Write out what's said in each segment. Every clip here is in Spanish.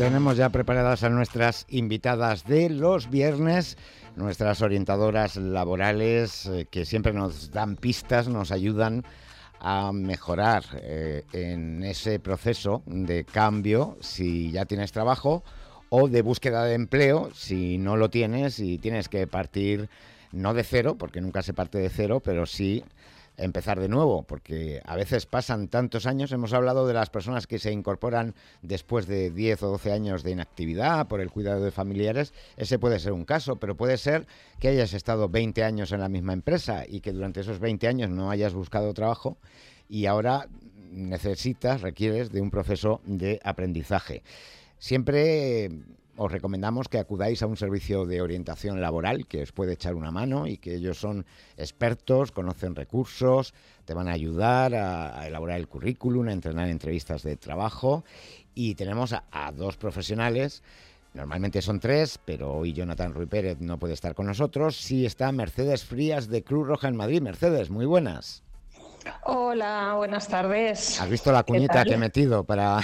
Tenemos ya preparadas a nuestras invitadas de los viernes, nuestras orientadoras laborales, que siempre nos dan pistas, nos ayudan a mejorar en ese proceso de cambio si ya tienes trabajo, o de búsqueda de empleo si no lo tienes y tienes que partir no de cero, porque nunca se parte de cero, pero sí empezar de nuevo, porque a veces pasan tantos años. Hemos hablado de las personas que se incorporan después de 10 o 12 años de inactividad por el cuidado de familiares. Ese puede ser un caso, pero puede ser que hayas estado 20 años en la misma empresa y que durante esos 20 años no hayas buscado trabajo y ahora requieres de un proceso de aprendizaje. Siempre os recomendamos que acudáis a un servicio de orientación laboral que os puede echar una mano y que ellos son expertos, conocen recursos, te van a ayudar a elaborar el currículum, a entrenar entrevistas de trabajo. Y tenemos a dos profesionales, normalmente son tres, pero hoy Jonathan Ruy Pérez no puede estar con nosotros. Sí está Mercedes Frías de Cruz Roja en Madrid. Mercedes, muy buenas. Hola, buenas tardes. ¿Has visto la cuñita que he metido para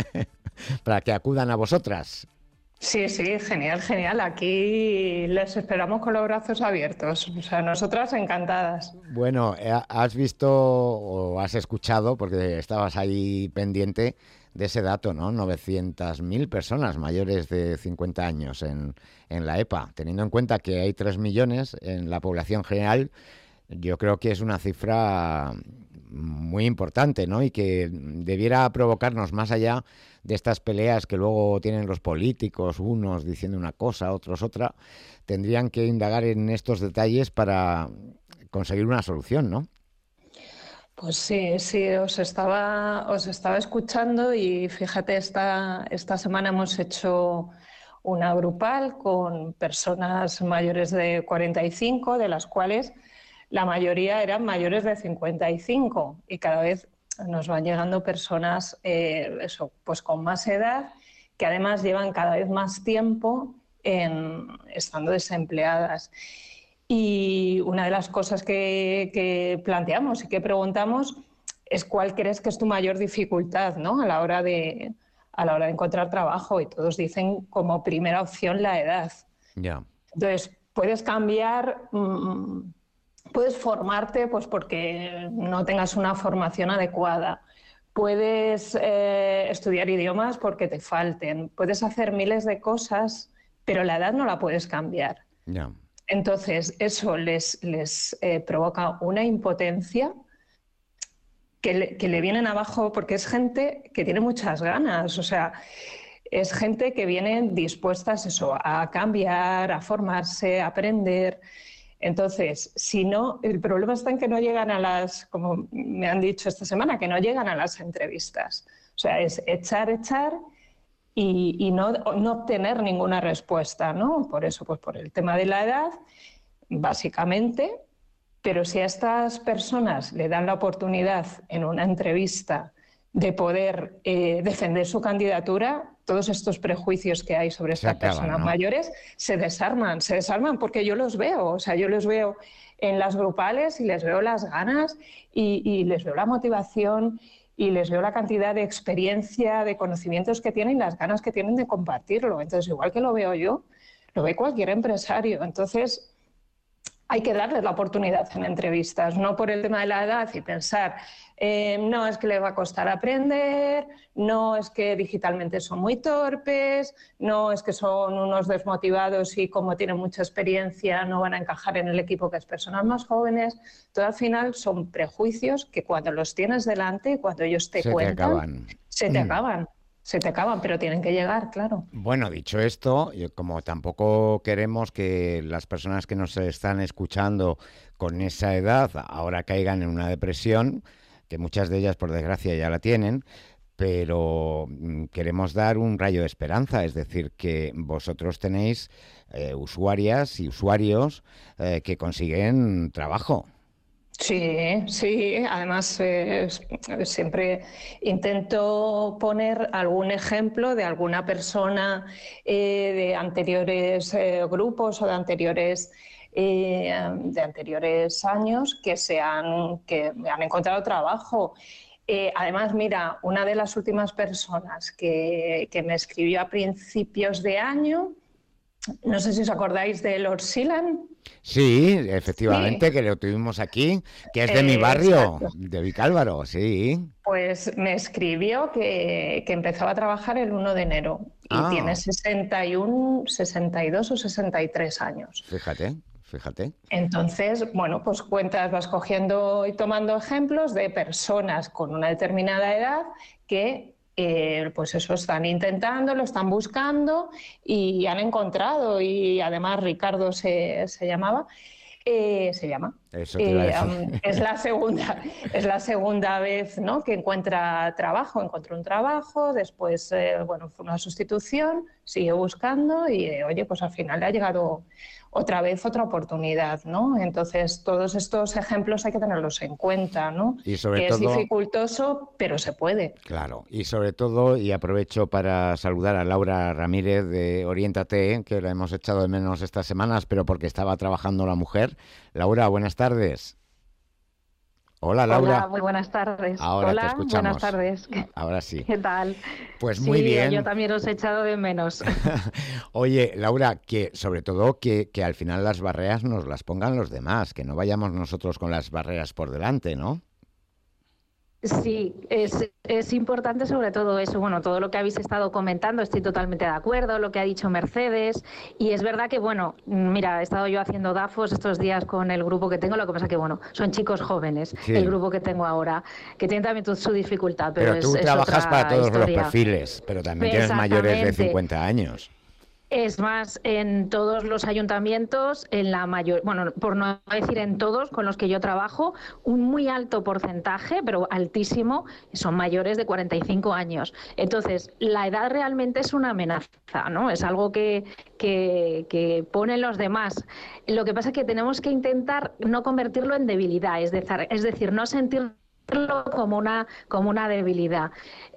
que acudan a vosotras? Sí, genial, genial. Aquí les esperamos con los brazos abiertos. O sea, nosotras encantadas. Bueno, has visto o has escuchado, porque estabas ahí pendiente de ese dato, ¿no? 900.000 personas mayores de 50 años en la EPA. Teniendo en cuenta que hay 3 millones en la población general, yo creo que es una cifra muy importante, ¿no? Y que debiera provocarnos, más allá de estas peleas que luego tienen los políticos, unos diciendo una cosa, otros otra, tendrían que indagar en estos detalles para conseguir una solución, ¿no? Pues sí, os estaba escuchando y fíjate, esta semana hemos hecho una grupal con personas mayores de 45, de las cuales la mayoría eran mayores de 55, y cada vez nos van llegando personas pues con más edad, que además llevan cada vez más tiempo estando desempleadas. Y una de las cosas que planteamos y que preguntamos es cuál crees que es tu mayor dificultad, ¿no? a la hora de encontrar trabajo, y todos dicen como primera opción la edad. Ya. Entonces, puedes cambiar... Puedes formarte pues porque no tengas una formación adecuada. Puedes estudiar idiomas porque te falten. Puedes hacer miles de cosas, pero la edad no la puedes cambiar. Ya. Entonces, eso les provoca una impotencia que le vienen abajo, porque es gente que tiene muchas ganas. O sea, es gente que viene dispuestas a cambiar, a formarse, a aprender. Entonces, si no, el problema está en que no llegan como me han dicho esta semana, que no llegan a las entrevistas. O sea, es echar y no obtener ninguna respuesta, ¿no? Por eso, pues por el tema de la edad, básicamente. Pero si a estas personas le dan la oportunidad en una entrevista de poder defender su candidatura, todos estos prejuicios que hay sobre estas personas, ¿no?, mayores se desarman porque yo los veo. O sea, yo los veo en las grupales y les veo las ganas y les veo la motivación y les veo la cantidad de experiencia, de conocimientos que tienen y las ganas que tienen de compartirlo. Entonces, igual que lo veo yo, lo ve cualquier empresario. Entonces, hay que darles la oportunidad en entrevistas, no por el tema de la edad y pensar, no, es que les va a costar aprender, no, es que digitalmente son muy torpes, no, es que son unos desmotivados y como tienen mucha experiencia no van a encajar en el equipo, que es personas más jóvenes. Todo al final son prejuicios que cuando los tienes delante, cuando ellos te cuentan, se te acaban, pero tienen que llegar, claro. Bueno, dicho esto, como tampoco queremos que las personas que nos están escuchando con esa edad ahora caigan en una depresión, que muchas de ellas por desgracia ya la tienen, pero queremos dar un rayo de esperanza, es decir, que vosotros tenéis usuarias y usuarios que consiguen trabajo. Sí, además siempre intento poner algún ejemplo de alguna persona de anteriores grupos o de anteriores años que me han encontrado trabajo. Además, mira, una de las últimas personas que me escribió a principios de año, no sé si os acordáis de Lord Silan. Sí, Sí, efectivamente, que lo tuvimos aquí, que es de mi barrio, exacto. de Vicálvaro, sí. Pues me escribió que empezaba a trabajar el 1 de enero y tiene Ah, 61, 62 o 63 años. fíjate, fíjate. Entonces, bueno, pues cuentas, vas cogiendo y tomando ejemplos de personas con una determinada edad que, pues eso, están intentando, lo están buscando y han encontrado. Y además Ricardo se llamaba, se llama. Eso te iba a decir. Es la segunda vez, ¿no?, que encuentra trabajo. Encontró un trabajo, después, bueno, fue una sustitución, sigue buscando y, oye, pues al final le ha llegado otra vez otra oportunidad, ¿no? Entonces, todos estos ejemplos hay que tenerlos en cuenta, ¿no? Y sobre Que es todo, dificultoso, pero se puede. claro, y sobre todo, y aprovecho para saludar a Laura Ramírez de Oriéntate, que la hemos echado de menos estas semanas, pero porque estaba trabajando la mujer. Laura, buenas tardes. Hola, Hola, Laura. muy buenas tardes. Ahora te Hola, buenas escuchamos. tardes. Ahora sí. ¿Qué tal? Pues muy Sí, yo bien. también os he echado de menos. Oye, Laura, que sobre todo que al final las barreras nos las pongan los demás, que no vayamos nosotros con las barreras por delante, ¿no? Sí, es importante sobre todo eso. Bueno, todo lo que habéis estado comentando, estoy totalmente de acuerdo, lo que ha dicho Mercedes. Y es verdad que, bueno, mira, he estado yo haciendo DAFOS estos días con el grupo que tengo, lo que pasa que, bueno, son chicos jóvenes, el Sí. grupo que tengo ahora, que tienen también su dificultad, pero Pero tú es trabajas para otra todos los historia. perfiles, pero también tienes mayores de Exactamente. 50 años. Es más, en todos los ayuntamientos, en la mayor, bueno, por no decir en todos con los que yo trabajo, un muy alto porcentaje, pero altísimo, son mayores de 45 años. Entonces, la edad realmente es una amenaza, ¿no? Es algo que ponen los demás. Lo que pasa es que tenemos que intentar no convertirlo en debilidad, es decir, no sentir como una debilidad.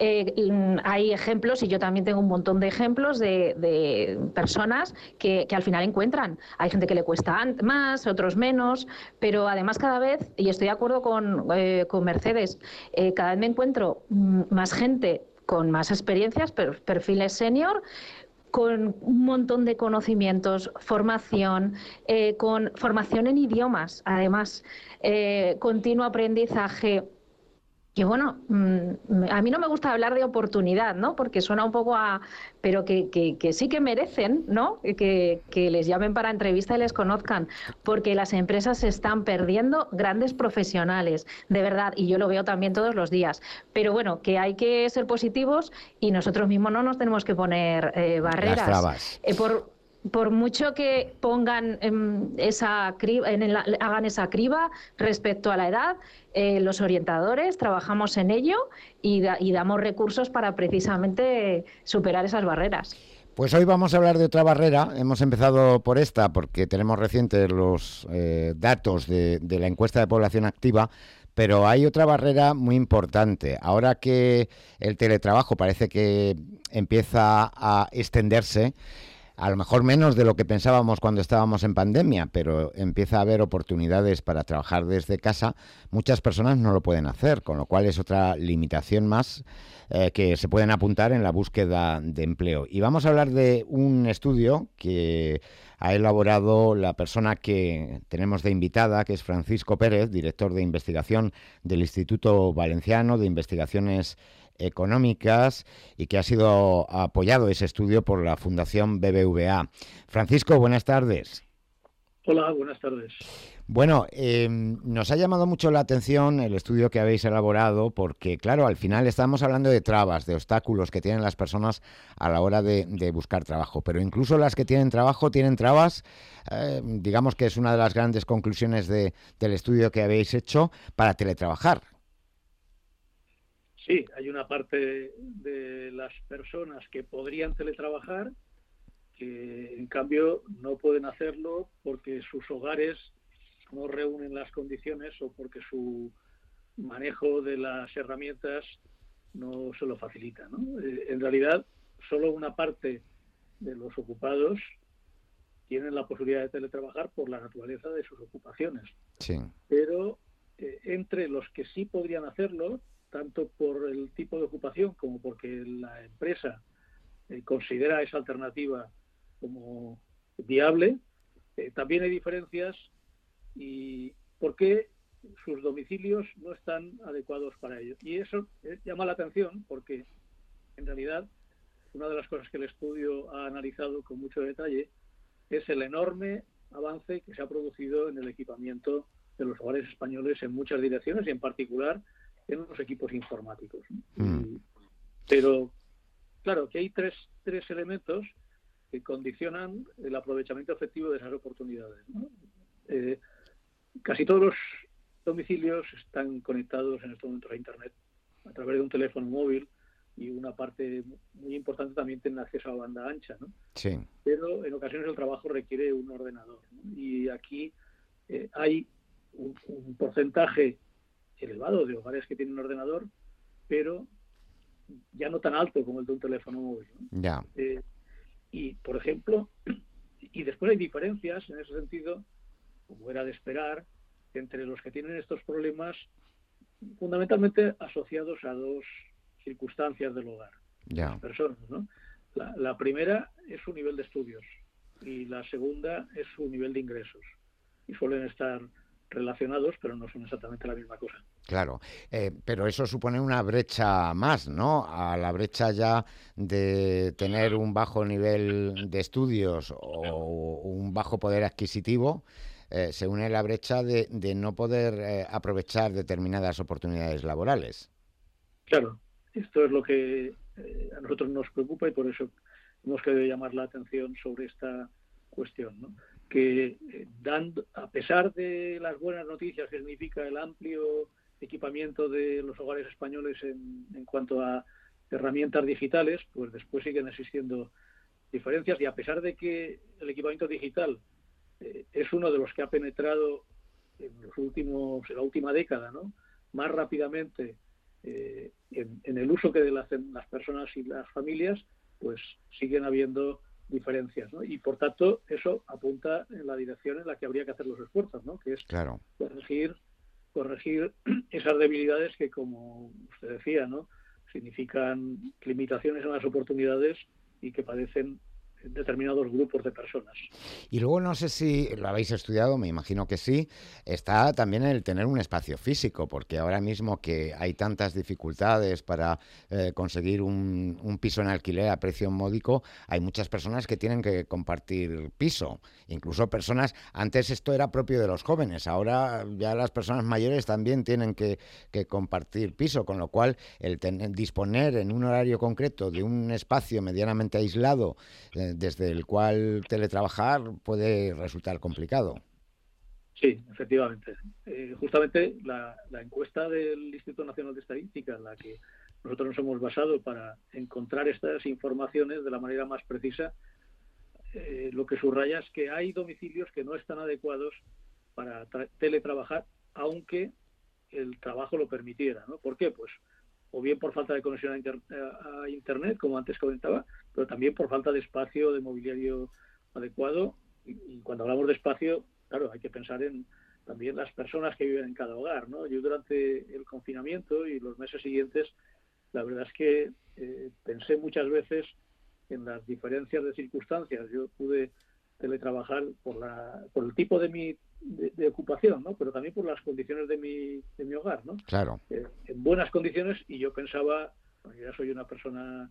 Hay ejemplos, y yo también tengo un montón de ejemplos de personas que al final encuentran. Hay gente que le cuesta más, otros menos, pero además cada vez, y estoy de acuerdo con Mercedes, cada vez me encuentro más gente con más experiencias, perfiles senior, con un montón de conocimientos, formación, con formación en idiomas, además, continuo aprendizaje. Y bueno, a mí no me gusta hablar de oportunidad, ¿no? Porque suena un poco a... Pero que sí que merecen, ¿no? Que les llamen para entrevista y les conozcan, porque las empresas se están perdiendo grandes profesionales, de verdad, y yo lo veo también todos los días. Pero bueno, que hay que ser positivos y nosotros mismos no nos tenemos que poner Las barreras. trabas. Por mucho que pongan hagan esa criba respecto a la edad, los orientadores trabajamos en ello y damos recursos para precisamente superar esas barreras. Pues hoy vamos a hablar de otra barrera. Hemos empezado por esta porque tenemos recientes los datos de la encuesta de población activa, pero hay otra barrera muy importante. Ahora que el teletrabajo parece que empieza a extenderse, a lo mejor menos de lo que pensábamos cuando estábamos en pandemia, pero empieza a haber oportunidades para trabajar desde casa. Muchas personas no lo pueden hacer, con lo cual es otra limitación más que se pueden apuntar en la búsqueda de empleo. Y vamos a hablar de un estudio que ha elaborado la persona que tenemos de invitada, que es Francisco Pérez, director de investigación del Instituto Valenciano de Investigaciones Económicas, y que ha sido apoyado ese estudio por la Fundación BBVA. Francisco, buenas tardes. Hola, buenas tardes. Bueno, nos ha llamado mucho la atención el estudio que habéis elaborado porque, claro, al final estamos hablando de trabas, de obstáculos que tienen las personas a la hora de buscar trabajo, pero incluso las que tienen trabajo tienen trabas, digamos que es una de las grandes conclusiones del estudio que habéis hecho para teletrabajar. Sí, hay una parte de las personas que podrían teletrabajar que en cambio no pueden hacerlo porque sus hogares no reúnen las condiciones o porque su manejo de las herramientas no se lo facilita, ¿no? En realidad, solo una parte de los ocupados tienen la posibilidad de teletrabajar por la naturaleza de sus ocupaciones. Sí. Pero entre los que sí podrían hacerlo, tanto por el tipo de ocupación como porque la empresa considera esa alternativa como viable. También hay diferencias y porque sus domicilios no están adecuados para ello. Y eso llama la atención porque, en realidad, una de las cosas que el estudio ha analizado con mucho detalle es el enorme avance que se ha producido en el equipamiento de los hogares españoles en muchas direcciones y, en particular, en los equipos informáticos. Pero, claro, que hay tres elementos que condicionan el aprovechamiento efectivo de esas oportunidades, ¿no? Casi todos los domicilios están conectados en estos momentos a Internet a través de un teléfono móvil y una parte muy importante también tiene acceso a banda ancha, ¿no? Sí. Pero en ocasiones el trabajo requiere un ordenador, ¿no? Y aquí hay un porcentaje elevado de hogares que tienen ordenador, pero ya no tan alto como el de un teléfono móvil, ¿no? Ya. Y, por ejemplo, y después hay diferencias en ese sentido, como era de esperar, entre los que tienen estos problemas fundamentalmente asociados a dos circunstancias del hogar, Ya. las personas, ¿no? La primera es su nivel de estudios y la segunda es su nivel de ingresos. Y suelen estar relacionados, pero no son exactamente la misma cosa. Claro, pero eso supone una brecha más, ¿no? A la brecha ya de tener un bajo nivel de estudios o un bajo poder adquisitivo, se une la brecha de no poder aprovechar determinadas oportunidades laborales. Claro, esto es lo que a nosotros nos preocupa y por eso hemos querido llamar la atención sobre esta cuestión, ¿no? Que a pesar de las buenas noticias que significa el amplio equipamiento de los hogares españoles en cuanto a herramientas digitales, pues después siguen existiendo diferencias y a pesar de que el equipamiento digital es uno de los que ha penetrado en la última década, ¿no?, más rápidamente en el uso que hacen las personas y las familias, pues siguen habiendo diferencias, ¿no? Y por tanto eso apunta en la dirección en la que habría que hacer los esfuerzos, ¿no?, que es Claro. corregir esas debilidades que, como usted decía, ¿no?, significan limitaciones en las oportunidades y que padecen determinados grupos de personas. Y luego no sé si lo habéis estudiado, me imagino que sí, está también el tener un espacio físico, porque ahora mismo que hay tantas dificultades para conseguir un piso en alquiler a precio módico, hay muchas personas que tienen que compartir piso, incluso personas, antes esto era propio de los jóvenes, ahora ya las personas mayores también tienen que compartir piso, con lo cual el disponer en un horario concreto de un espacio medianamente aislado desde el cual teletrabajar puede resultar complicado. Sí, efectivamente. Justamente la encuesta del Instituto Nacional de Estadística, en la que nosotros nos hemos basado para encontrar estas informaciones de la manera más precisa, lo que subraya es que hay domicilios que no están adecuados para teletrabajar, aunque el trabajo lo permitiera, ¿no? ¿Por qué? Pues o bien por falta de conexión a Internet, como antes comentaba, pero también por falta de espacio, de mobiliario adecuado. Y cuando hablamos de espacio, claro, hay que pensar en también las personas que viven en cada hogar, ¿no? Yo durante el confinamiento y los meses siguientes, la verdad es que pensé muchas veces en las diferencias de circunstancias. Yo pude teletrabajar por el tipo de ocupación, ¿no?, pero también por las condiciones de mi hogar, ¿no? Claro. En buenas condiciones, y yo pensaba, bueno, yo ya soy una persona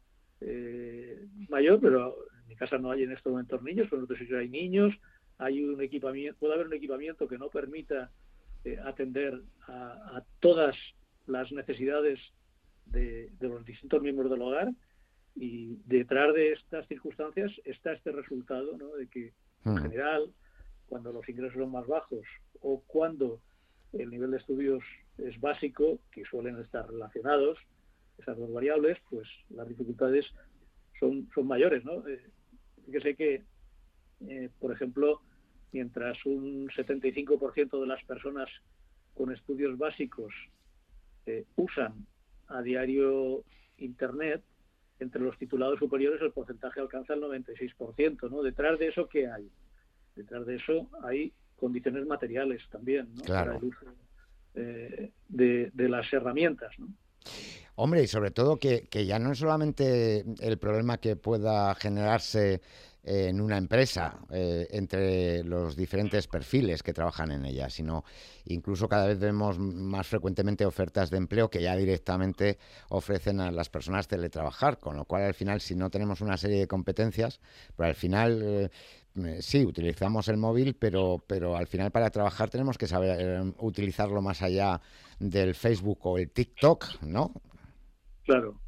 mayor, pero en mi casa no hay en estos momentos niños, pero en otros sitios hay niños, hay un equipamiento, puede haber un equipamiento que no permita atender a todas las necesidades de los distintos miembros del hogar, y detrás de estas circunstancias está este resultado, ¿no?, de que en general, cuando los ingresos son más bajos o cuando el nivel de estudios es básico, que suelen estar relacionados, esas dos variables, pues las dificultades son mayores, ¿no? Fíjese que, por ejemplo, mientras un 75% de las personas con estudios básicos usan a diario Internet, entre los titulados superiores el porcentaje alcanza el 96%, ¿no? Detrás de eso, ¿qué hay? Detrás de eso hay condiciones materiales también, ¿no? Claro. Para el uso de las herramientas, ¿no? Hombre, y sobre todo que ya no es solamente el problema que pueda generarse en una empresa entre los diferentes perfiles que trabajan en ella, sino incluso cada vez vemos más frecuentemente ofertas de empleo que ya directamente ofrecen a las personas teletrabajar, con lo cual al final si no tenemos una serie de competencias, pues al final sí, utilizamos el móvil, pero al final para trabajar tenemos que saber utilizarlo más allá del Facebook o el TikTok, ¿no? Claro,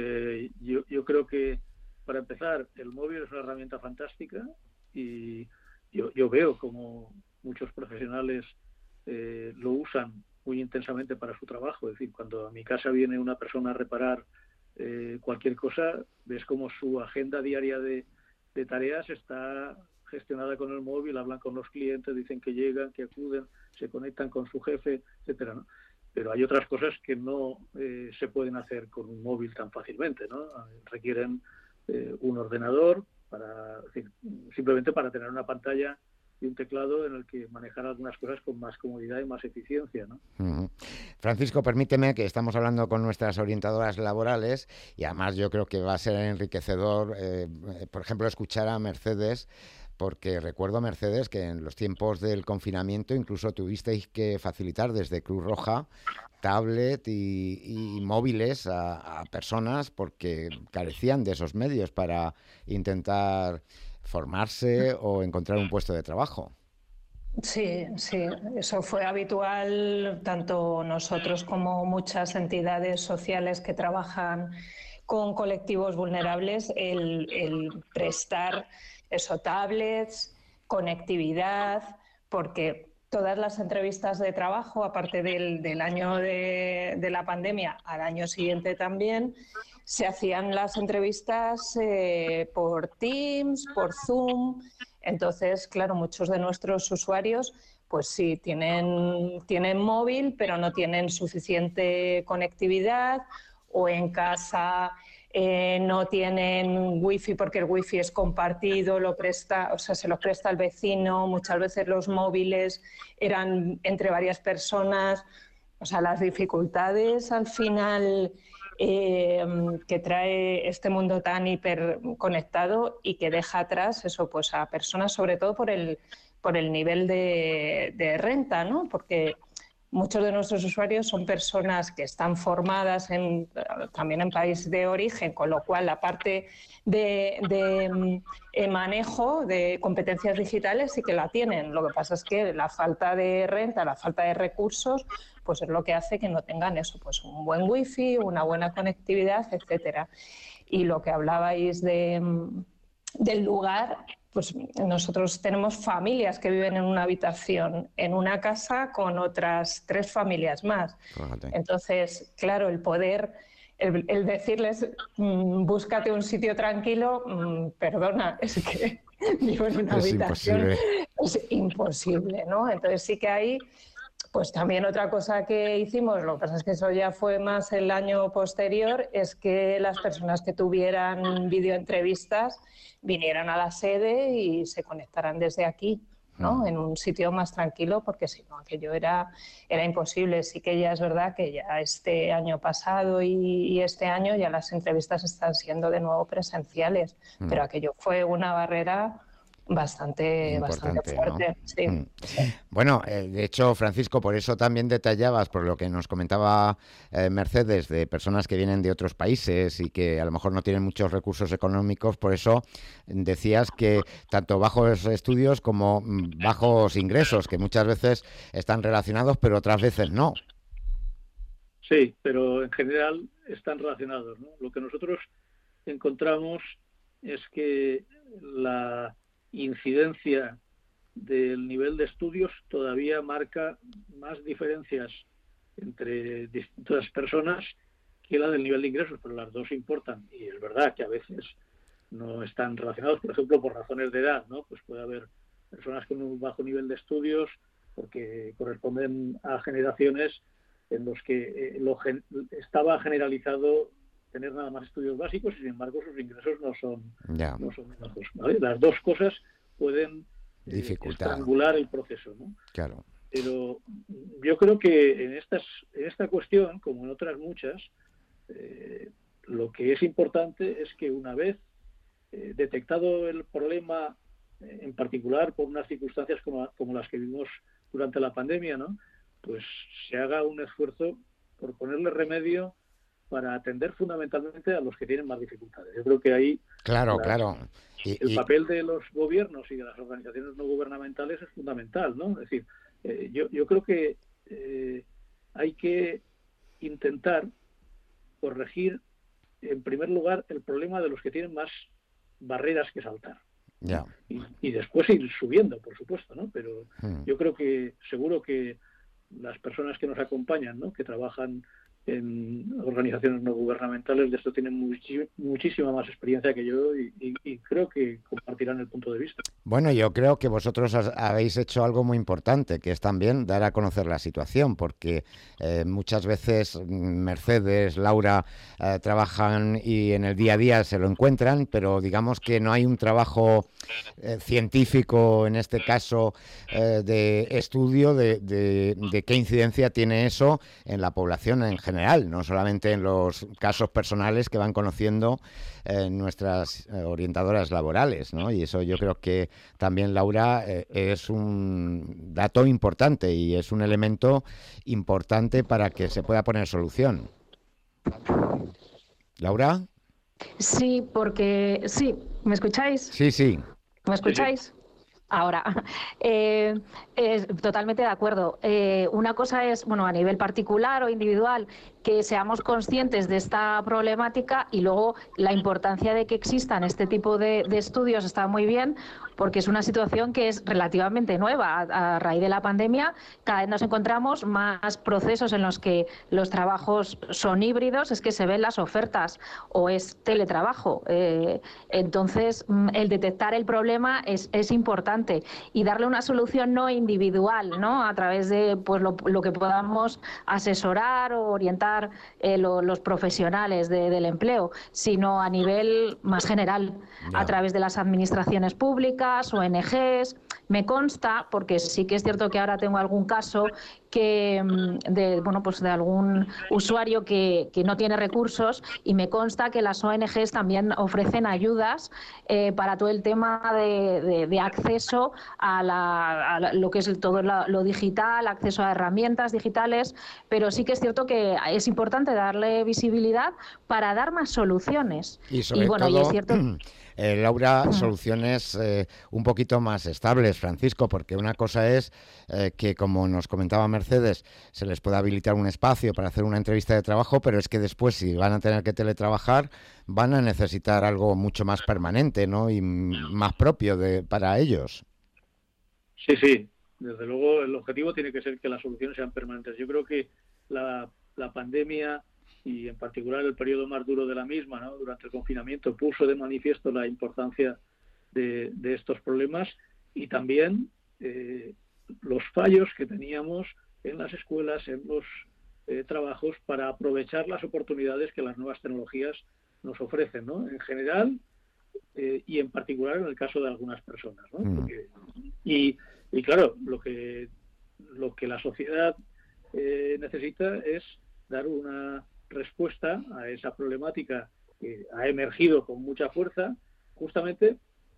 yo creo que para empezar el móvil es una herramienta fantástica y yo veo como muchos profesionales lo usan muy intensamente para su trabajo. Es decir, cuando a mi casa viene una persona a reparar cualquier cosa, ves como su agenda diaria de tareas está gestionada con el móvil, hablan con los clientes, dicen que llegan, que acuden, se conectan con su jefe, etcétera, ¿no? Pero hay otras cosas que no se pueden hacer con un móvil tan fácilmente, ¿no? Requieren un ordenador simplemente para tener una pantalla y un teclado en el que manejar algunas cosas con más comodidad y más eficiencia, ¿no? Uh-huh. Francisco, permíteme que estamos hablando con nuestras orientadoras laborales y además yo creo que va a ser enriquecedor, por ejemplo, escuchar a Mercedes, porque recuerdo, Mercedes, que en los tiempos del confinamiento incluso tuvisteis que facilitar desde Cruz Roja tablet y móviles a personas porque carecían de esos medios para intentar formarse o encontrar un puesto de trabajo. Sí, sí, eso fue habitual, tanto nosotros como muchas entidades sociales que trabajan con colectivos vulnerables, el prestar eso, tablets, conectividad, porque todas las entrevistas de trabajo, aparte del año de la pandemia, al año siguiente también, se hacían las entrevistas por Teams, por Zoom. Entonces, claro, muchos de nuestros usuarios, pues sí, tienen móvil, pero no tienen suficiente conectividad, o en casa no tienen wifi porque el wifi es compartido, se los presta el vecino. Muchas veces los móviles eran entre varias personas. O sea, las dificultades al final que trae este mundo tan hiperconectado y que deja atrás eso, pues a personas, sobre todo por el nivel de renta, ¿no? Porque muchos de nuestros usuarios son personas que están formadas también en país de origen, con lo cual la parte de manejo de competencias digitales sí que la tienen. Lo que pasa es que la falta de renta, la falta de recursos, pues es lo que hace que no tengan eso, pues un buen wifi, una buena conectividad, etcétera. Y lo que hablabais del lugar, pues nosotros tenemos familias que viven en una habitación, en una casa con otras 3 familias más. Fíjate. Entonces, claro, el decirles búscate un sitio tranquilo, perdona, es que vivo en una habitación, es imposible, ¿no? Entonces sí que hay, pues también otra cosa que hicimos, lo que pasa es que eso ya fue más el año posterior, es que las personas que tuvieran videoentrevistas vinieran a la sede y se conectaran desde aquí, ¿no? En un sitio más tranquilo, porque si no, aquello era imposible. Sí que ya es verdad que ya este año pasado y este año ya las entrevistas están siendo de nuevo presenciales, pero aquello fue una barrera bastante fuerte. ¿No? Sí, sí. Bueno, de hecho, Francisco, por eso también detallabas, por lo que nos comentaba Mercedes, de personas que vienen de otros países y que a lo mejor no tienen muchos recursos económicos, por eso decías que tanto bajos estudios como bajos ingresos, que muchas veces están relacionados, pero otras veces no. Sí, pero en general están relacionados, ¿no? Lo que nosotros encontramos es que la incidencia del nivel de estudios todavía marca más diferencias entre distintas personas que la del nivel de ingresos, pero las dos importan y es verdad que a veces no están relacionados, por ejemplo, por razones de edad, ¿no? Pues puede haber personas con un bajo nivel de estudios porque corresponden a generaciones en los que estaba generalizado tener nada más estudios básicos y sin embargo sus ingresos no son bajos, ¿vale? Las dos cosas pueden estrangular el proceso, ¿no? Claro. Pero yo creo que en esta cuestión, como en otras muchas, Lo que es importante es que una vez detectado el problema, en particular por unas circunstancias como las que vimos durante la pandemia, ¿no?, pues se haga un esfuerzo por ponerle remedio para atender fundamentalmente a los que tienen más dificultades. Yo creo que ahí Claro. el papel de los gobiernos y de las organizaciones no gubernamentales es fundamental, ¿no? Es decir, yo creo que hay que intentar corregir, en primer lugar, el problema de los que tienen más barreras que saltar. Ya. Y después ir subiendo, por supuesto, ¿no? Pero yo creo que seguro que las personas que nos acompañan, ¿no?, que trabajan en organizaciones no gubernamentales, de esto tienen muchísima más experiencia que yo y creo que compartirán el punto de vista. Bueno, yo creo que vosotros habéis hecho algo muy importante, que es también dar a conocer la situación, porque muchas veces Mercedes, Laura trabajan y en el día a día se lo encuentran, pero digamos que no hay un trabajo científico, en este caso, de estudio de qué incidencia tiene eso en la población en general, no solamente en los casos personales que van conociendo nuestras orientadoras laborales, ¿no? Y eso yo creo que también, Laura, es un dato importante y es un elemento importante para que se pueda poner solución. ¿Laura? Sí, porque sí, ¿me escucháis? Sí. ¿Me escucháis? Sí. Ahora, totalmente de acuerdo. Una cosa es, bueno, a nivel particular o individual, que seamos conscientes de esta problemática, y luego la importancia de que existan este tipo de estudios está muy bien, porque es una situación que es relativamente nueva. A raíz de la pandemia, cada vez nos encontramos más procesos en los que los trabajos son híbridos, es que se ven las ofertas, o es teletrabajo. Entonces, el detectar el problema es importante, y darle una solución no individual, ¿no?, a través de pues lo que podamos asesorar o orientar los profesionales del empleo, sino a nivel más general, a través de las administraciones públicas, ONGs. Me consta, porque sí que es cierto que ahora tengo algún caso de algún usuario que no tiene recursos, y me consta que las ONGs también ofrecen ayudas para todo el tema de acceso a lo que es todo lo digital, acceso a herramientas digitales, pero sí que es cierto que es importante darle visibilidad para dar más soluciones. Y sobre todo, y es cierto... Laura, soluciones un poquito más estables, Francisco, porque una cosa es que, como nos comentaba Mercedes, se les puede habilitar un espacio para hacer una entrevista de trabajo, pero es que después, si van a tener que teletrabajar, van a necesitar algo mucho más permanente, ¿no?, y más propio para ellos. Sí, desde luego el objetivo tiene que ser que las soluciones sean permanentes. Yo creo que la pandemia, y en particular el periodo más duro de la misma, ¿no?, durante el confinamiento, puso de manifiesto la importancia de estos problemas, y también los fallos que teníamos en las escuelas, en los trabajos, para aprovechar las oportunidades que las nuevas tecnologías nos ofrecen, ¿no?, en general y en particular en el caso de algunas personas, ¿no? Porque, y claro, lo que la sociedad necesita es dar una respuesta a esa problemática que ha emergido con mucha fuerza, justamente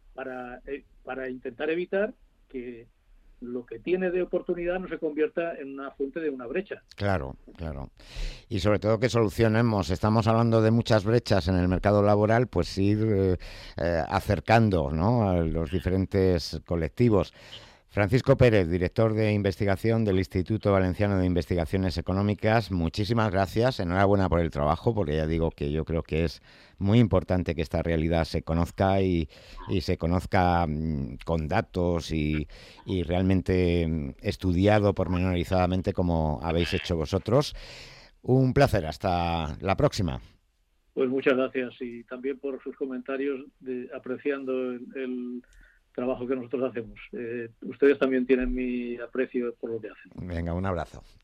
para intentar evitar que lo que tiene de oportunidad no se convierta en una fuente de una brecha. Claro. Y sobre todo que solucionemos, estamos hablando de muchas brechas en el mercado laboral, pues ir acercando, ¿no?, a los diferentes colectivos. Francisco Pérez, director de investigación del Instituto Valenciano de Investigaciones Económicas, muchísimas gracias, enhorabuena por el trabajo, porque ya digo que yo creo que es muy importante que esta realidad se conozca y se conozca con datos y realmente estudiado pormenorizadamente, como habéis hecho vosotros. Un placer, hasta la próxima. Pues muchas gracias, y también por sus comentarios apreciando el trabajo que nosotros hacemos. Ustedes también tienen mi aprecio por lo que hacen. Venga, un abrazo.